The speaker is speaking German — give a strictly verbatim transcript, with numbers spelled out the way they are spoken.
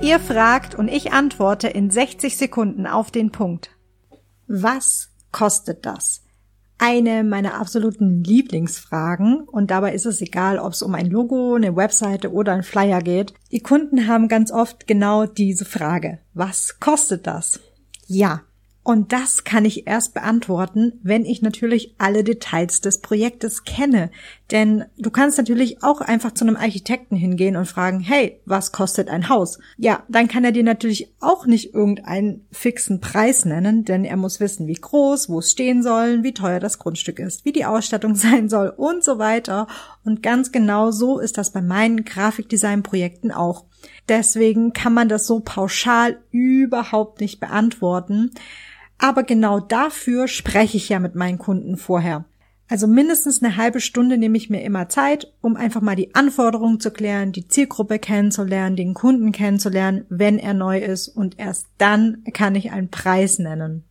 Ihr fragt und ich antworte in sechzig Sekunden auf den Punkt. Was kostet das? Eine meiner absoluten Lieblingsfragen, und dabei ist es egal, ob es um ein Logo, eine Webseite oder ein Flyer geht. Die Kunden haben ganz oft genau diese Frage. Was kostet das? Ja. Und das kann ich erst beantworten, wenn ich natürlich alle Details des Projektes kenne. Denn du kannst natürlich auch einfach zu einem Architekten hingehen und fragen, hey, was kostet ein Haus? Ja, dann kann er dir natürlich auch nicht irgendeinen fixen Preis nennen, denn er muss wissen, wie groß, wo es stehen soll, wie teuer das Grundstück ist, wie die Ausstattung sein soll und so weiter. Und ganz genau so ist das bei meinen Grafikdesign-Projekten auch. Deswegen kann man das so pauschal überhaupt nicht beantworten. Aber genau dafür spreche ich ja mit meinen Kunden vorher. Also mindestens eine halbe Stunde nehme ich mir immer Zeit, um einfach mal die Anforderungen zu klären, die Zielgruppe kennenzulernen, den Kunden kennenzulernen, wenn er neu ist. Und erst dann kann ich einen Preis nennen.